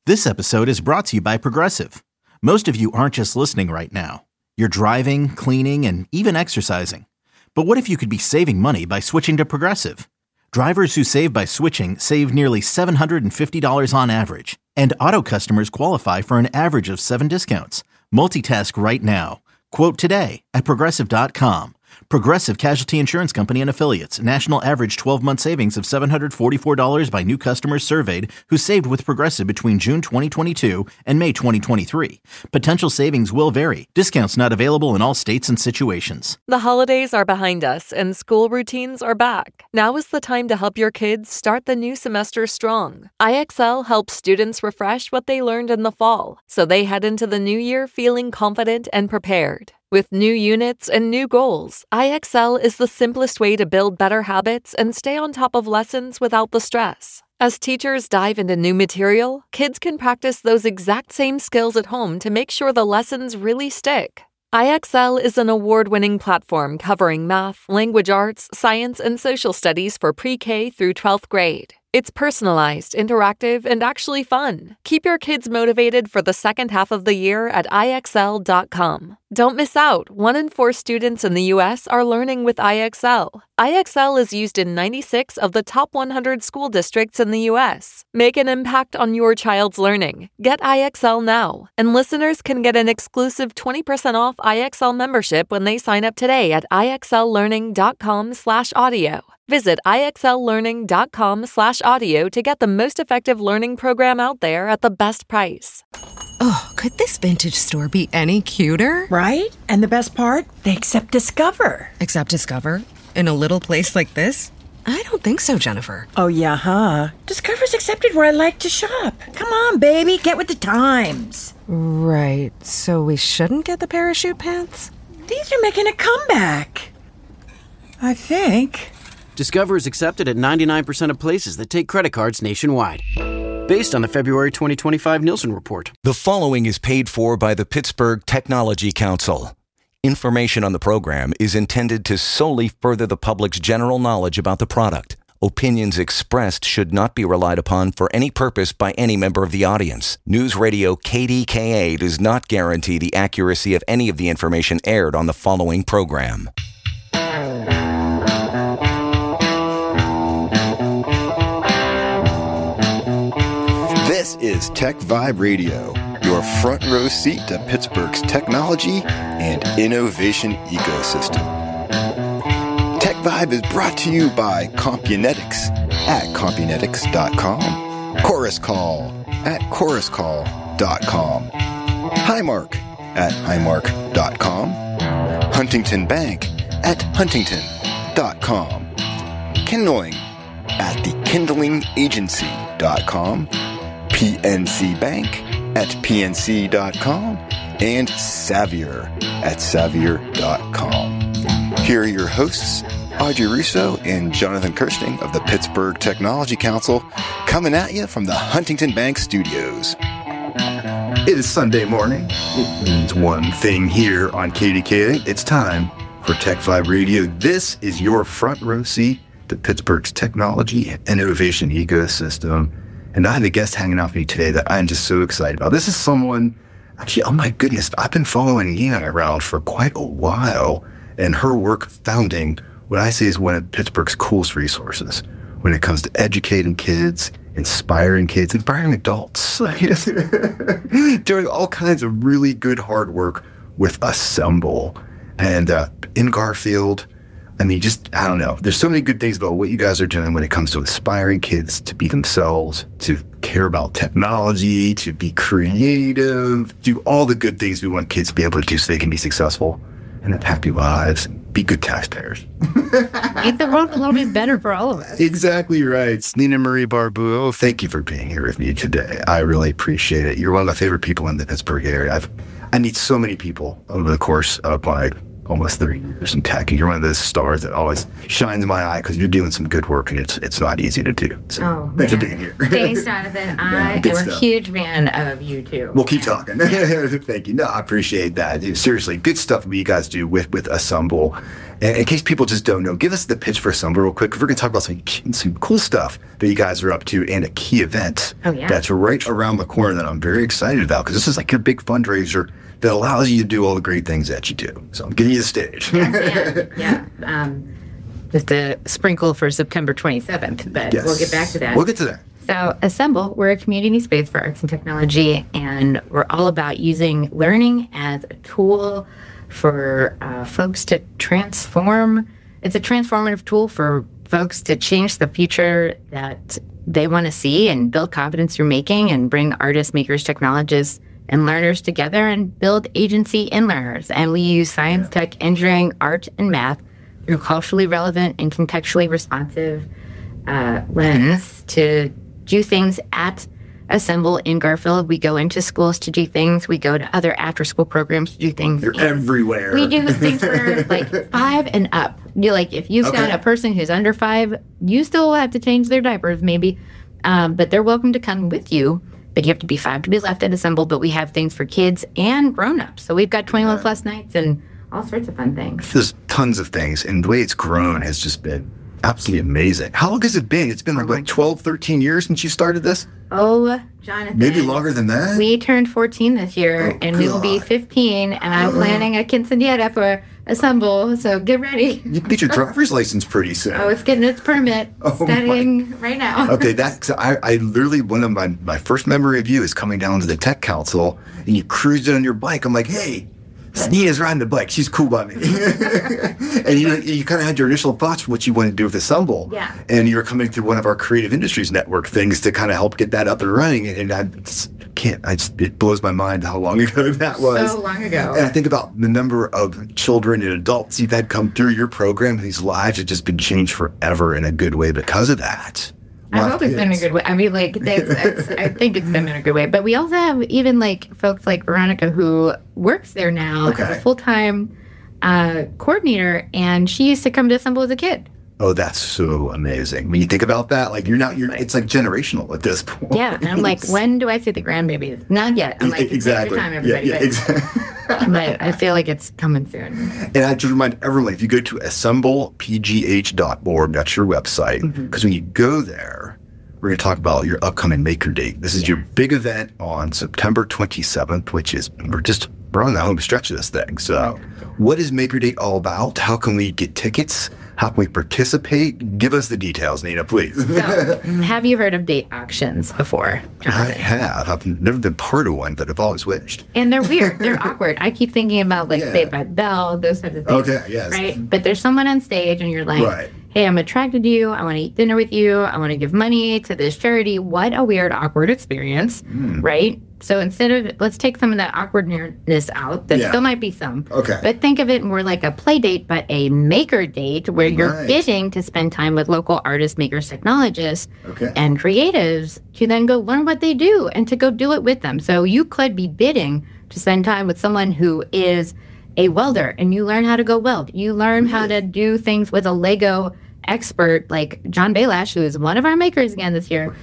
This episode is brought to you by Progressive. Most of you aren't just listening right now. You're driving, cleaning, and even exercising. But what if you could be saving money by switching to Progressive? Drivers who save by switching save nearly $750 on average. And auto customers qualify for an average of 7 discounts. Multitask right now. Quote today at Progressive.com. Progressive Casualty Insurance Company and Affiliates. National average 12-month savings of $744 by new customers surveyed who saved with Progressive between June 2022 and May 2023. Potential savings will vary. Discounts not available in all states and situations. The holidays are behind us and school routines are back. Now is the time to help your kids start the new semester strong. IXL helps students refresh what they learned in the fall, so they head into the new year feeling confident and prepared. With new units and new goals, IXL is the simplest way to build better habits and stay on top of lessons without the stress. As teachers dive into new material, kids can practice those exact same skills at home to make sure the lessons really stick. IXL is an award-winning platform covering math, language arts, science, and social studies for pre-K through 12th grade. It's personalized, interactive, and actually fun. Keep your kids motivated for the second half of the year at IXL.com. Don't miss out. 1 in 4 students in the U.S. are learning with IXL. IXL is used in 96 of the top 100 school districts in the U.S. Make an impact on your child's learning. Get IXL now. And listeners can get an exclusive 20% off IXL membership when they sign up today at IXLlearning.com/audio. Visit IXLlearning.com/audio to get the most effective learning program out there at the best price. Oh, could this vintage store be any cuter? Right? And the best part? They accept Discover. Accept Discover? In a little place like this? I don't think so, Jennifer. Oh, yeah, huh? Discover's accepted where I like to shop. Come on, baby, get with the times. Right, so we shouldn't get the parachute pants? These are making a comeback. I think. Discover is accepted at 99% of places that take credit cards nationwide. Based on the February 2025 Nielsen report. The following is paid for by the Pittsburgh Technology Council. Information on the program is intended to solely further the public's general knowledge about the product. Opinions expressed should not be relied upon for any purpose by any member of the audience. News Radio KDKA does not guarantee the accuracy of any of the information aired on the following program. This is Tech Vibe Radio, your front row seat to Pittsburgh's technology and innovation ecosystem. Tech Vibe is brought to you by Compunetics at Compunetics.com, Chorus Call at ChorusCall.com, Highmark at Highmark.com, Huntington Bank at Huntington.com, Kindling at TheKindlingAgency.com, PNC Bank at PNC.com, and Savior at Savior.com. Here are your hosts, Audrey Russo and Jonathan Kirsting of the Pittsburgh Technology Council, coming at you from the Huntington Bank Studios. It is Sunday morning. It means one thing here on KDKA. It's time for Tech Vibe Radio. This is your front row seat to Pittsburgh's technology and innovation ecosystem. And I have a guest hanging out with me today that I'm just so excited about. This is someone, actually, oh my goodness, I've been following Nina around for quite a while, and her work founding what I say is one of Pittsburgh's coolest resources when it comes to educating kids, inspiring adults, doing all kinds of really good hard work with Assemble. And in Garfield, I mean, I don't know. There's so many good things about what you guys are doing when it comes to inspiring kids to be themselves, to care about technology, to be creative, do all the good things we want kids to be able to do so they can be successful and have happy lives and be good taxpayers. Make the world a little bit better for all of us. Exactly right. Nina Marie Barbuo, thank you for being here with me today. I really appreciate it. You're one of my favorite people in the Pittsburgh area. I meet so many people over the course of my almost 30 years in tech, and you're one of those stars that always shines in my eye because you're doing some good work, and it's not easy to do. So thanks for being here. Thanks, Jonathan. I am a huge fan of you too. We'll keep talking. Thank you. No, I appreciate that. Dude, seriously, good stuff what you guys do with Assemble. And in case people just don't know, give us the pitch for Assemble real quick. We're going to talk about some cool stuff that you guys are up to and a key event that's right around the corner that I'm very excited about, because this is like a big fundraiser that allows you to do all the great things that you do. So I'm giving you the stage. Just a sprinkle for September 27th, but we'll get back to that. We'll get to that. So Assemble, we're a community space for arts and technology, and we're all about using learning as a tool for folks to transform. It's a transformative tool for folks to change the future that they want to see and build confidence through making, and bring artists, makers, technologists, and learners together and build agency in learners. And we use science, tech, engineering, art, and math through culturally relevant and contextually responsive lens to do things at Assemble in Garfield. We go into schools to do things. We go to other after-school programs to do things. You're everywhere. We do things for like 5 and up. If you've got a person who's under 5, you still have to change their diapers maybe, but they're welcome to come with you. But you have to be 5 to be left at Assemble. But we have things for kids and grown-ups. So we've got 21 plus nights and all sorts of fun things. There's tons of things, and the way it's grown has just been absolutely amazing. How long has it been? It's been like 12, 13 years since you started this? Oh, Jonathan. Maybe longer than that? We turned 14 this year, and we will be 15, and I'm planning a quinceañera for Assemble, so get ready. You can get your driver's license pretty soon. Oh, it's getting its permit. Studying right now. Okay, I literally, one of my first memory of you is coming down to the Tech Council, and you cruised on your bike. I'm like, hey, Snea's riding the bike. She's cool by me. And you kind of had your initial thoughts for what you wanted to do with Assemble. Yeah. And you were coming through one of our Creative Industries Network things to kind of help get that up and running. And it blows my mind how long ago that was. So long ago. And I think about the number of children and adults you've had come through your program. These lives have just been changed forever in a good way because of that. I hope it's been a good way. I mean, I think it's been in a good way. But we also have even folks like Veronica who works there now as a full-time coordinator, and she used to come to Assemble as a kid. Oh, that's so amazing. When you think about that, it's like generational at this point. Yeah, and I'm like, when do I see the grandbabies? Not yet. I'm like, exactly. Take your time, everybody. Yeah, exactly. But I feel like it's coming soon. And I just remind everyone, if you go to assemblepgh.org, that's your website, because when you go there, we're going to talk about your upcoming Maker Date. This is your big event on September 27th, which is, we're on the home stretch of this thing. So what is Maker Date all about? How can we get tickets? How can we participate? Give us the details, Nina, please. So, have you heard of date auctions before, Jonathan? I have. I've never been part of one, but I've always wished. And they're weird. They're awkward. I keep thinking about Saved by the Bell, those types of things. Okay, yes. Right? But there's someone on stage and you're like, hey, I'm attracted to you. I want to eat dinner with you. I want to give money to this charity. What a weird, awkward experience, right? So instead of, let's take some of that awkwardness out. There still might be some. Okay. But think of it more like a play date, but a maker date where you're bidding to spend time with local artists, makers, technologists, and creatives to then go learn what they do and to go do it with them. So you could be bidding to spend time with someone who is a welder, and you learn how to go weld. You learn how to do things with a Lego expert like John Bailash, who is one of our makers again this year.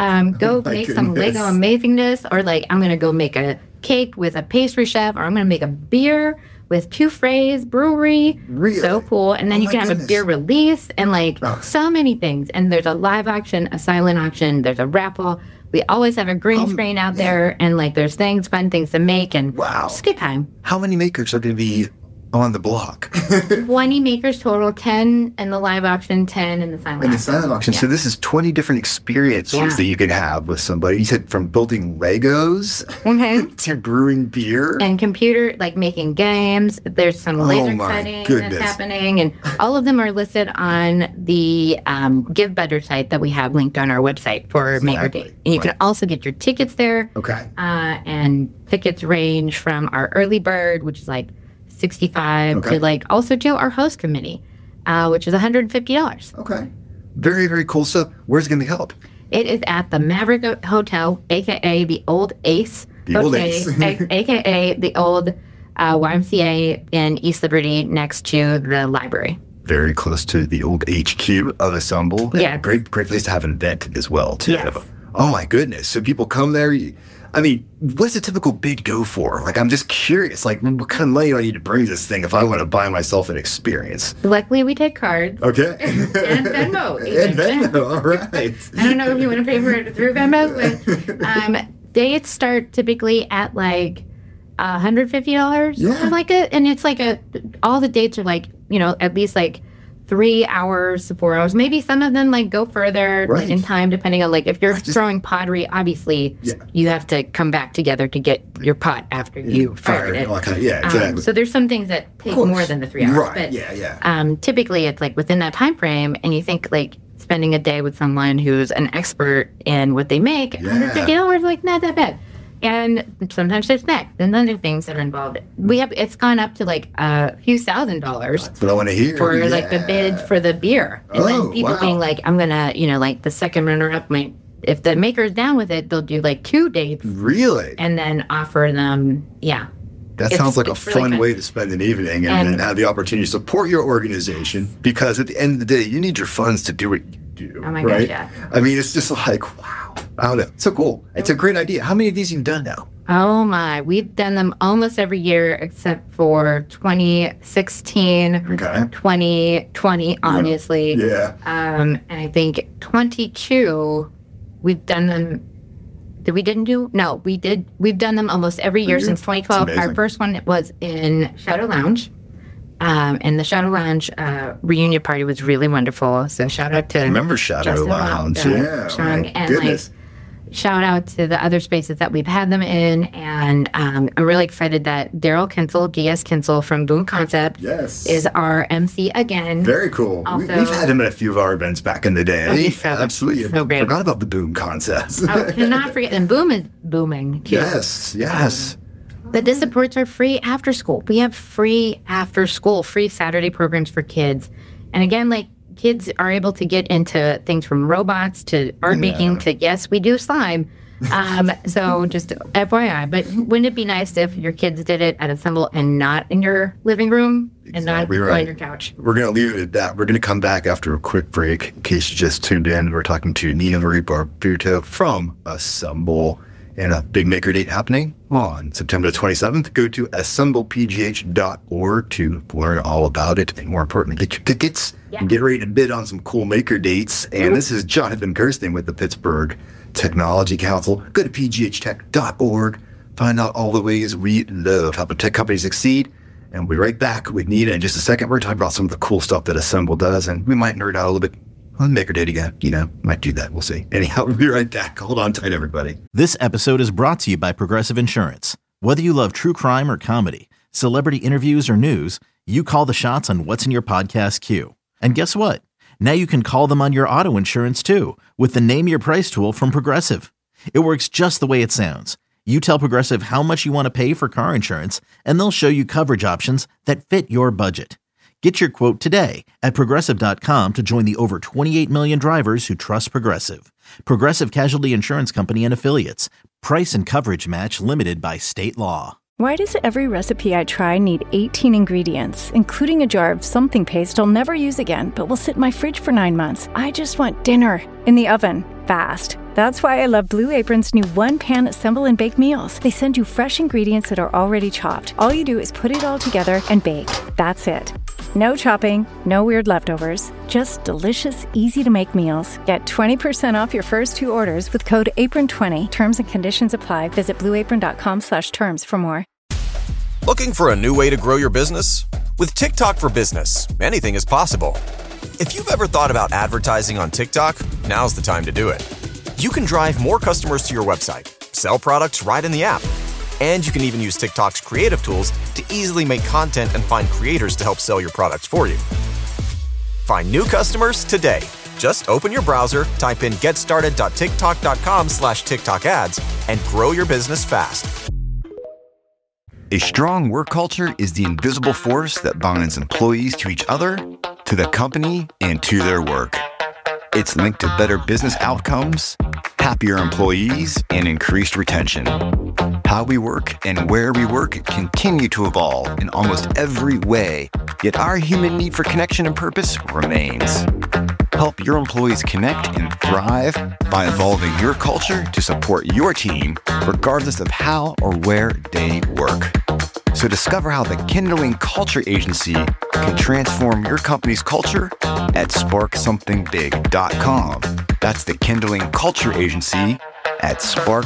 Go make some Lego amazingness, or I'm going to go make a cake with a pastry chef, or I'm going to make a beer with Two Phrase Brewery. Really? So cool. And then you can have a beer release and so many things. And there's a live auction, a silent auction, there's a raffle. We always have a green screen out there, and there's fun things to make, and it's a good time. How many makers are going to be on the block? 20 makers total, 10 in the live auction, 10 in the silent auction. In the silent auction. So this is 20 different experiences that you could have with somebody. You said from building Legos to brewing beer. And computer, making games. There's some laser cutting that's happening. And all of them are listed on the Give Better site that we have linked on our website for Maker Date. And you can also get your tickets there. Okay. And tickets range from our early bird, which is $65 to also to our host committee, which is $150. Okay. Very, very cool stuff. Where's it going to be held? It is at the Maverick Hotel, a.k.a. the Old Ace. The Old Ace. a.k.a. the Old YMCA in East Liberty next to the library. Very close to the old HQ of Assemble. Yeah. Great place to have an event as well, too. Yes. Oh, my goodness. So people come there. I mean, what's a typical bid go for? Like, I'm just curious. Like, what kind of money do I need to bring to this thing if I want to buy myself an experience? Luckily, we take cards. Okay. And Venmo. And Venmo, all right. I don't know if you want to pay for it through Venmo, but dates start typically at like $150. Yeah. And it's like all the dates are like, at least like 3 hours to 4 hours. Maybe some of them like go further in time, depending on like if you're throwing pottery, obviously you have to come back together to get your pot after you fired it. Exactly. So there's some things that take more than the 3 hours. Right. But, typically it's like within that time frame, and you think like spending a day with someone who's an expert in what they make, $150, like not that bad. And sometimes there's snacks and other things that are involved. It's gone up to like a few $1,000s. That's what I want to hear. For like the bid for the beer. And then people being like, I'm going to, like the second runner up, if the maker's down with it, they'll do like 2 dates. Really? And then offer them, That sounds like a fun way to spend an evening and have the opportunity to support your organization, because at the end of the day, you need your funds to do what you do. Oh my gosh, yeah. I mean, it's just like, wow. I don't know. So cool. It's a great idea. How many of these have you done now? Oh my. We've done them almost every year except for 2016, 2020, obviously. Yeah. And I think 22, we've done them. We didn't do? No, we did. We've done them almost every year since 2012. Our first one was in Shadow Lounge. And the Shadow Lounge reunion party was really wonderful. So shout out to remember Shadow Justin Lounge, Sean, and shout out to the other spaces that we've had them in. And I'm really excited that Daryl Kinsel, DS Kinsel from Boom Concept, is our MC again. Very cool. Also, we've had him at a few of our events back in the day. Absolutely. So great. Forgot about the Boom Concept. Cannot forget. And Boom is booming too. Yes. But this supports our free after school. We have free after school, free Saturday programs for kids. And again, like kids are able to get into things from robots to art making to, yes, we do slime. So just FYI, but wouldn't it be nice if your kids did it at Assemble and not in your living room and not on your couch? We're going to leave it at that. We're going to come back after a quick break. In case you just tuned in, we're talking to Nina Marie Barbuto from Assemble. And a big maker date happening on September 27th. Go to assemblepgh.org to learn all about it. And more importantly, get your tickets and get ready to bid on some cool maker dates. And this is Jonathan Kirsten with the Pittsburgh Technology Council. Go to pghtech.org. Find out all the ways we love helping tech companies succeed. And we'll be right back with Nina in just a second. We're talking about some of the cool stuff that Assemble does. And we might nerd out a little bit on Maker Date again. Might do that. We'll see. Anyhow, we'll be right back. Hold on tight, everybody. This episode is brought to you by Progressive Insurance. Whether you love true crime or comedy, celebrity interviews or news, you call the shots on what's in your podcast queue. And guess what? Now you can call them on your auto insurance too with the Name Your Price tool from Progressive. It works just the way it sounds. You tell Progressive how much you want to pay for car insurance, and they'll show you coverage options that fit your budget. Get your quote today at Progressive.com to join the over 28 million drivers who trust Progressive. Progressive Casualty Insurance Company and Affiliates. Price and coverage match limited by state law. Why does every recipe I try need 18 ingredients, including a jar of something paste I'll never use again, but will sit in my fridge for 9 months? I just want dinner in the oven, fast. That's why I love Blue Apron's new one-pan assemble and bake meals. They send you fresh ingredients that are already chopped. All you do is put it all together and bake. That's it. No chopping, no weird leftovers, just delicious, easy-to-make meals. Get 20% off your first 2 orders with code APRON20. Terms and conditions apply. Visit blueapron.com/terms for more. Looking for a new way to grow your business? With TikTok for Business, anything is possible. If you've ever thought about advertising on TikTok, now's the time to do it. You can drive more customers to your website, sell products right in the app, and you can even use TikTok's creative tools to easily make content and find creators to help sell your products for you. Find new customers today. Just open your browser, type in getstarted.tiktok.com/TikTok ads, and grow your business fast. A strong work culture is the invisible force that binds employees to each other, to the company, and to their work. It's linked to better business outcomes, happier employees, and increased retention. How we work and where we work continue to evolve in almost every way, yet our human need for connection and purpose remains. Help your employees connect and thrive by evolving your culture to support your team, regardless of how or where they work. So discover how the Kindling Culture Agency can transform your company's culture at sparkssomethingbig.com. That's the Kindling Culture Agency at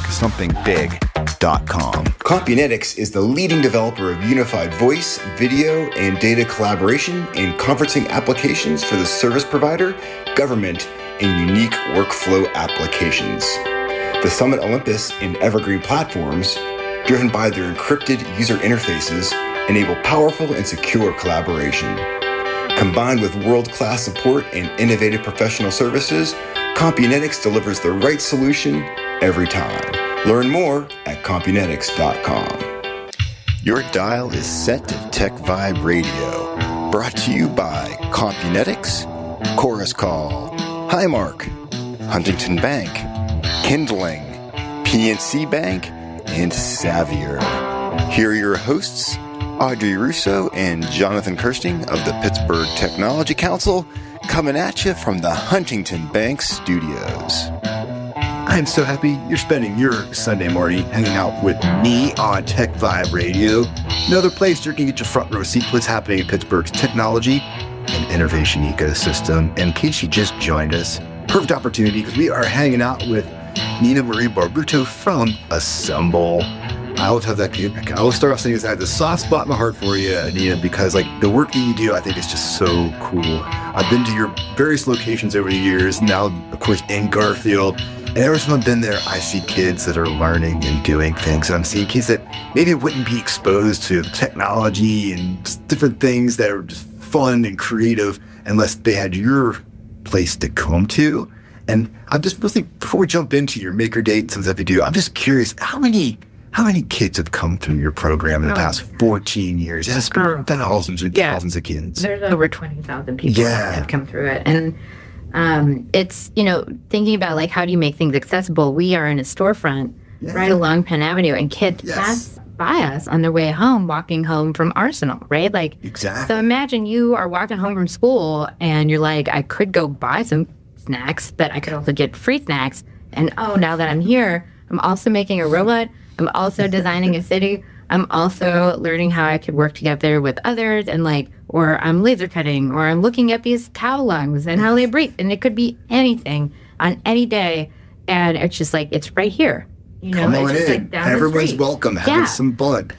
sparkssomethingbig.com. Compunetics is the leading developer of unified voice, video, and data collaboration and conferencing applications for the service provider, government, and unique workflow applications. The Summit Olympus and Evergreen platforms, driven by their encrypted user interfaces, enable powerful and secure collaboration. Combined with world-class support and innovative professional services, Compunetics delivers the right solution every time. Learn more at Compunetics.com. Your dial is set to Tech Vibe Radio, brought to you by Compunetics, Chorus Call, Highmark, Huntington Bank, Kindling, PNC Bank, and Xavier. Here are your hosts, Audrey Russo and Jonathan Kirsting of the Pittsburgh Technology Council, coming at you from the Huntington Bank studios. I'm so happy you're spending your Sunday morning hanging out with me on Tech Vibe Radio, another place you can get your front row seat to what's happening in Pittsburgh's technology and innovation ecosystem. And in case you just joined us, perfect opportunity because we are hanging out with Nina Marie Barbuto from Assemble. I always have that. I always start off saying I have the soft spot in my heart for you, Nina, because like the work that you do, I think is just so cool. I've been to your various locations over the years. Now, of course, in Garfield, and every time I've been there, I see kids that are learning and doing things, and I'm seeing kids that maybe wouldn't be exposed to technology and just different things that are just fun and creative unless they had your place to come to. And I'm just really, before we jump into your maker date and some stuff you do, I'm just curious, how many kids have come through your program in the past 14 years? It's been thousands and thousands of kids. There's over 20,000 people that have come through it. And it's, thinking about like, how do you make things accessible? We are in a storefront right along Penn Avenue, and kids pass by us on their way home, walking home from Arsenal, right? Like, exactly. So imagine you are walking home from school and you're like, I could go buy some snacks, but I could also get free snacks. And now that I'm here, I'm also making a robot. I'm also designing a city. I'm also learning how I could work together with others, and or I'm laser cutting, or I'm looking at these cow lungs and how they breathe. And it could be anything on any day. And it's just like, it's right here. Come on it's just in. Like down Everyone's the street. welcome. Have some fun.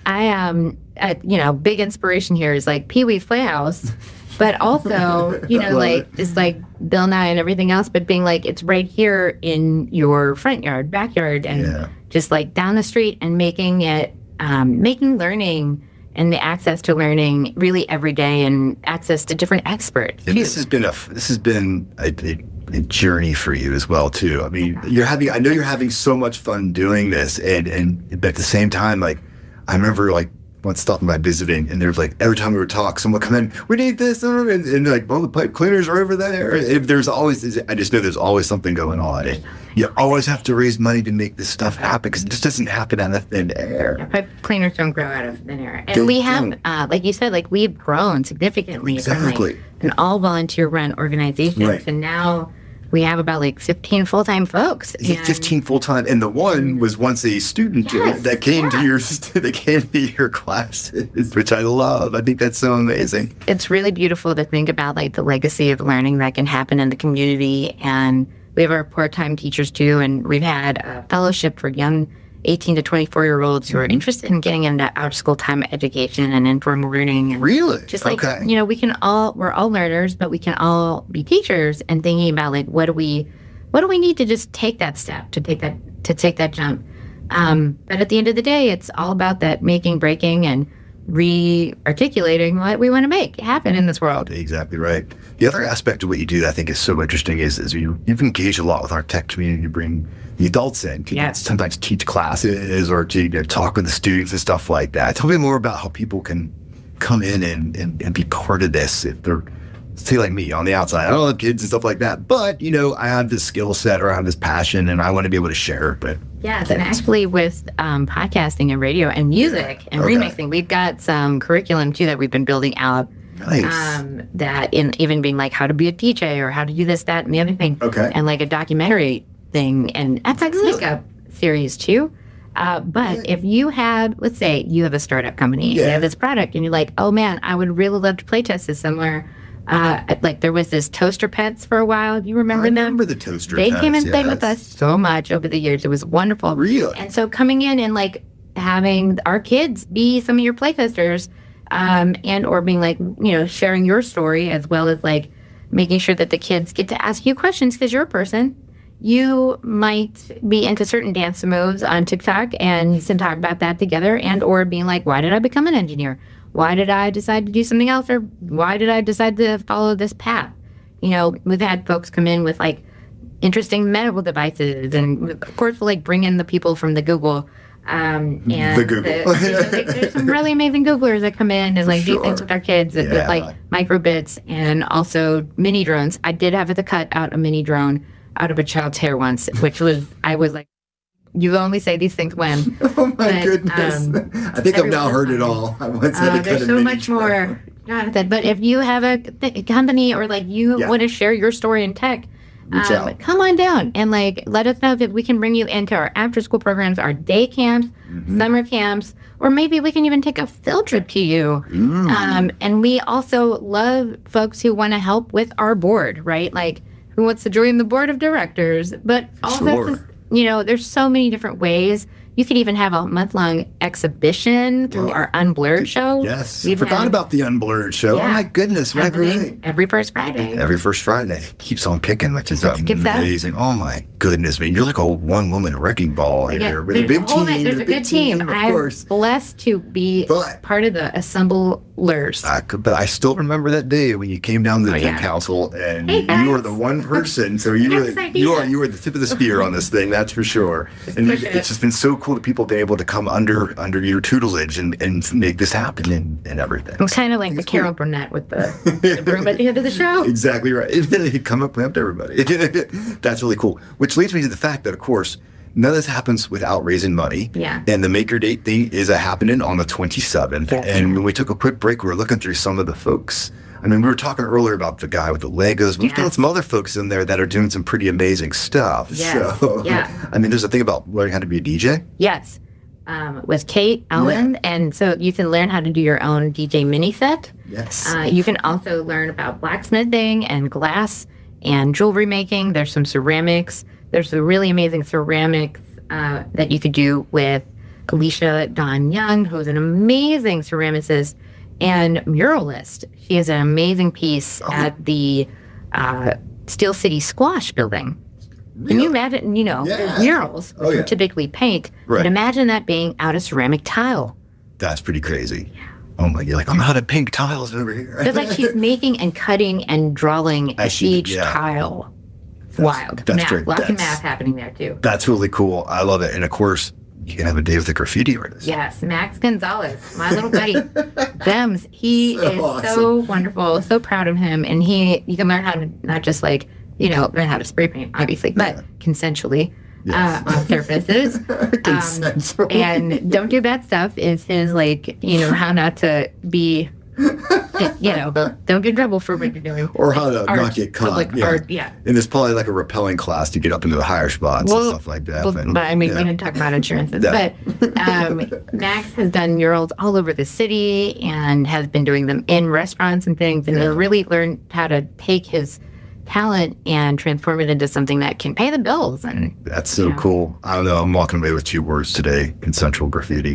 Big inspiration here is like Pee-wee's Playhouse, but also, it's like Bill Nye and everything else, but being like, it's right here in your front yard, backyard, and just like down the street, and making it, making learning and the access to learning really every day, and access to different experts. And this has been a journey for you as well too. I mean, I know you're having so much fun doing this, but at the same time, like I remember once stopping by visiting, and there's every time we would talk, someone would come in, we need this, and the pipe cleaners are over there. I just know there's always something going on. You always have to raise money to make this stuff happen, because it just doesn't happen out of thin air. Pipe cleaners don't grow out of thin air. And we have, like you said, we've grown significantly. Exactly. From an all volunteer run organization. Right. And now we have about 15 full-time folks. 15 full-time, and the one was once a student that came to your classes, which I love. I think that's so amazing. It's really beautiful to think about the legacy of learning that can happen in the community. And we have our part-time teachers too, and we've had a fellowship for young 18 to 24-year-olds who are interested in getting into out-of-school time education and informal learning. And really? Just we're all learners, but we can all be teachers, and thinking about what do we need to just take that step, to take that jump. But at the end of the day, it's all about that making, breaking, and re-articulating what we want to make happen in this world. Exactly right. The other aspect of what you do that I think is so interesting is you've engaged a lot with our tech community to bring the adults in. Sometimes teach classes or to talk with the students and stuff like that. Tell me more about how people can come in and be part of this if they're say like me on the outside, I don't have kids and stuff like that, but I have this skill set or I have this passion and I want to be able to share it. But yes, and actually with podcasting and radio and music and remixing, we've got some curriculum too that we've been building out. Nice. That even being like how to be a DJ or how to do this, that, and the other thing. Okay. And like a documentary thing and FX Makeup series too. But if you have, let's say you have a startup company, you have this product and you're like, oh man, I would really love to play test this somewhere. Like there was this Toaster Pets for a while. Do you remember them? I remember the Toaster Pets. Pets. They came and played with us so much over the years. It was wonderful. Really? And so coming in and like having our kids be some of your playtesters, and or being like, sharing your story as well as like making sure that the kids get to ask you questions because you're a person. You might be into certain dance moves on TikTok and you can talk about that together and or being like, why did I become an engineer? Why did I decide to do something else? Or why did I decide to follow this path? We've had folks come in with like interesting medical devices and of course we'll like bring in the people from the Google. And the Google. There's some really amazing Googlers that come in and like do things with our kids with like microbits and also mini drones. I did have to cut out a mini drone out of a child's hair once, which I was like, you only say these things when. Oh my goodness. I think I've now heard it all. I once had to cut there's so much more. But if you have a company or like you want to share your story in tech, come on down and like let us know if we can bring you into our after school programs, our day camps, summer camps, or maybe we can even take a field trip to you. And we also love folks who want to help with our board, right? Like who wants to join the board of directors, but also there's so many different ways. You could even have a month-long exhibition through our Unblurred show. Yes. Forgot about the Unblurred show. Yeah. Oh, my goodness. Every first Friday. Every first Friday. Keeps on picking, which is amazing. Oh, my goodness. You're like a one-woman wrecking ball here with a big team. There's a good team. I'm blessed to be part of the assemblers. But I still remember that day when you came down to the council and you were the one person. So you were the tip of the spear on this thing, that's for sure. And it's just been so cool that people have been able to come under your tutelage and make this happen and everything. It was kind of like the Carol Burnett with the broom at the end of the show. Exactly right. He'd come up and help everybody. That's really cool. Which leads me to the fact that, of course, none of this happens without raising money. Yeah. And the Maker Date thing is happening on the 27th. Yeah. And when we took a quick break, we were looking through some of the folks. We were talking earlier about the guy with the Legos. We've got some other folks in there that are doing some pretty amazing stuff. Yes. So, there's a thing about learning how to be a DJ. Yes. With Kate Allen. Yeah. And so you can learn how to do your own DJ mini set. Yes. You can also learn about blacksmithing and glass and jewelry making. There's some ceramics. There's a really amazing ceramics that you could do with Alicia Dawn Young, who's an amazing ceramicist and muralist. She has an amazing piece at the Steel City Squash building. Really? Can you imagine, murals, which you typically paint, but imagine that being out of ceramic tile. That's pretty crazy. Yeah. Oh my, you're like, I'm out of pink tiles over here. It's like she's making and cutting and drawing each tile. Wild. That's great. Lots of math happening there too. That's really cool. I love it. And of course, you can have a day with a graffiti artist. Yes, Max Gonzalez, my little buddy. Bems, he is awesome. So wonderful, so proud of him. And you can learn how to not just learn how to spray paint, obviously, but consensually on surfaces. And don't do bad stuff is his, how not to be... don't get in trouble for what you're doing. Or how to not get caught. Art, And there's probably like a rappelling class to get up into the higher spots and stuff like that. We didn't talk about insurances. But Max has done murals all over the city and has been doing them in restaurants and things. And he really learned how to take his talent and transform it into something that can pay the bills. And that's so cool. I don't know. I'm walking away with 2 words today: consensual graffiti.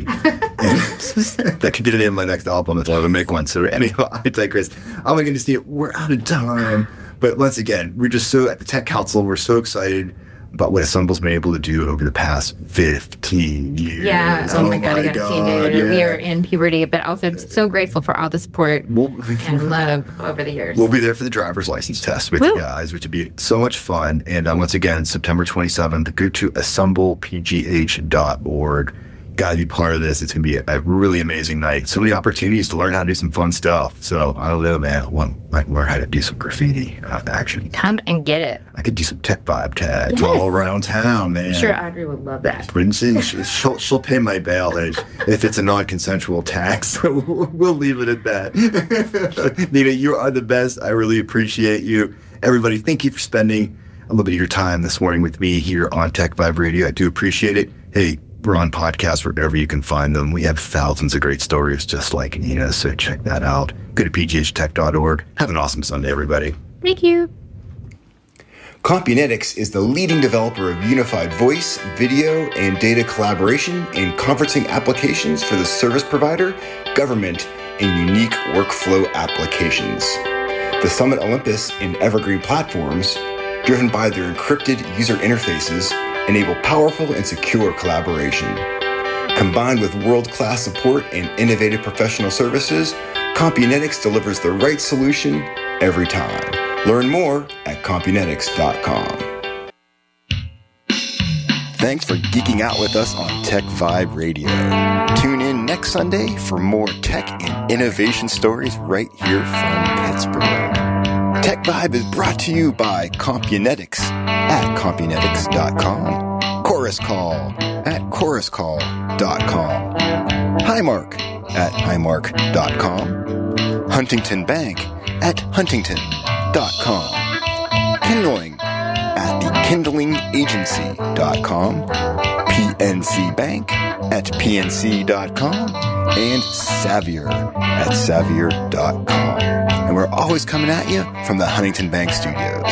That could get it in my next album if I ever make one. So anyway, I digress. I'm going to see it. We're out of time. But once again, we're just at the Tech Council, we're so excited about what Assemble's been able to do over the past 15 years. Yeah. Oh my God. We are in puberty, but also so grateful for all the support and love over the years. We'll be there for the driver's license test with you guys, which would be so much fun. And once again, September 27th, go to assemblepgh.org. got to be part of this. It's going to be a really amazing night. So many opportunities to learn how to do some fun stuff. So I don't know, man. I might learn how to do some graffiti action. Come and get it. I could do some Tech Vibe tags all around town, man. I'm sure Audrey would love that. For instance, she'll pay my bail if it's a non-consensual tax. We'll leave it at that. Nina, you are the best. I really appreciate you. Everybody, thank you for spending a little bit of your time this morning with me here on Tech Vibe Radio. I do appreciate it. Hey, we're on podcasts wherever you can find them. We have thousands of great stories just like Nina, so check that out. Go to pghtech.org. Have an awesome Sunday, everybody. Thank you. Compunetics is the leading developer of unified voice, video, and data collaboration and conferencing applications for the service provider, government, and unique workflow applications. The Summit Olympus and Evergreen platforms, driven by their encrypted user interfaces, enable powerful and secure collaboration. Combined with world-class support and innovative professional services, Compunetics delivers the right solution every time. Learn more at Compunetics.com. Thanks for geeking out with us on Tech Vibe Radio. Tune in next Sunday for more tech and innovation stories right here from Pittsburgh. Tech Vibe is brought to you by Compunetics at Compunetics.com, Chorus Call at ChorusCall.com, Highmark at Highmark.com, Huntington Bank at Huntington.com, Kindling at TheKindlingAgency.com, PNC Bank at PNC.com, and Savier at Savier.com. And we're always coming at you from the Huntington Bank Studios.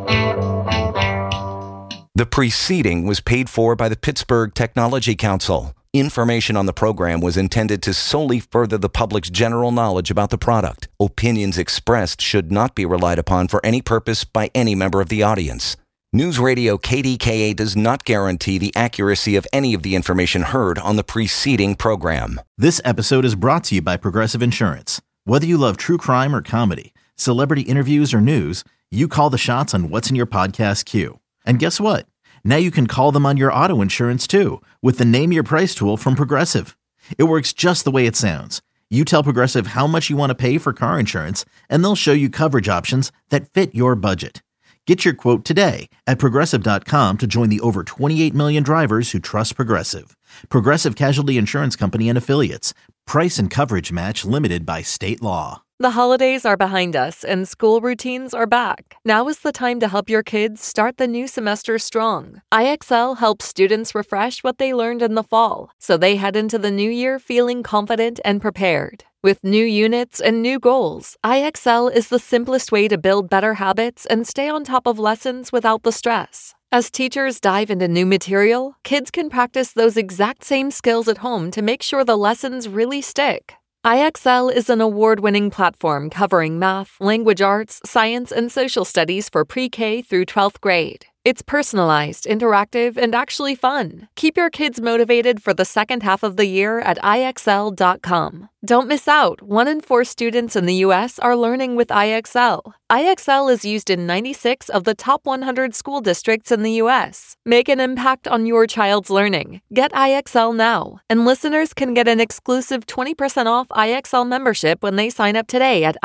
The preceding was paid for by the Pittsburgh Technology Council. Information on the program was intended to solely further the public's general knowledge about the product. Opinions expressed should not be relied upon for any purpose by any member of the audience. News Radio KDKA does not guarantee the accuracy of any of the information heard on the preceding program. This episode is brought to you by Progressive Insurance. Whether you love true crime or comedy, celebrity interviews or news, you call the shots on what's in your podcast queue. And guess what? Now you can call them on your auto insurance too with the Name Your Price tool from Progressive. It works just the way it sounds. You tell Progressive how much you want to pay for car insurance, and they'll show you coverage options that fit your budget. Get your quote today at Progressive.com to join the over 28 million drivers who trust Progressive. Progressive Casualty Insurance Company and Affiliates. Price and coverage match limited by state law. The holidays are behind us and school routines are back. Now is the time to help your kids start the new semester strong. IXL helps students refresh what they learned in the fall, so they head into the new year feeling confident and prepared. With new units and new goals, IXL is the simplest way to build better habits and stay on top of lessons without the stress. As teachers dive into new material, kids can practice those exact same skills at home to make sure the lessons really stick. IXL is an award-winning platform covering math, language arts, science, and social studies for pre-K through 12th grade. It's personalized, interactive, and actually fun. Keep your kids motivated for the second half of the year at IXL.com. Don't miss out. 1 in 4 students in the U.S. are learning with IXL. IXL is used in 96 of the top 100 school districts in the U.S. Make an impact on your child's learning. Get IXL now. And listeners can get an exclusive 20% off IXL membership when they sign up today at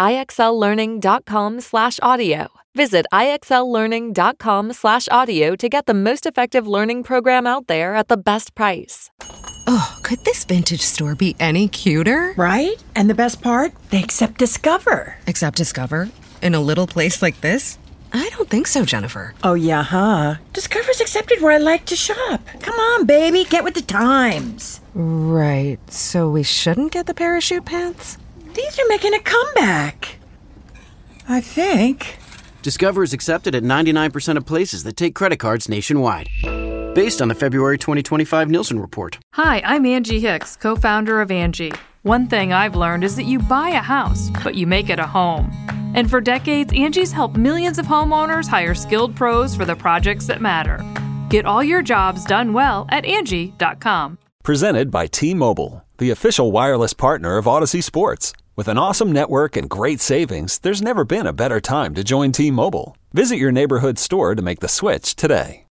IXLlearning.com/audio. Visit IXLlearning.com/audio to get the most effective learning program out there at the best price. Oh, could this vintage store be any cuter? Right? And the best part? They accept Discover. Accept Discover? In a little place like this? I don't think so, Jennifer. Oh, yeah, huh? Discover's accepted where I like to shop. Come on, baby, get with the times. Right, so we shouldn't get the parachute pants? These are making a comeback. I think. Discover is accepted at 99% of places that take credit cards nationwide. Based on the February 2025 Nielsen report. Hi, I'm Angie Hicks, co-founder of Angie. One thing I've learned is that you buy a house, but you make it a home. And for decades, Angie's helped millions of homeowners hire skilled pros for the projects that matter. Get all your jobs done well at Angie.com. Presented by T-Mobile, the official wireless partner of Odyssey Sports. With an awesome network and great savings, there's never been a better time to join T-Mobile. Visit your neighborhood store to make the switch today.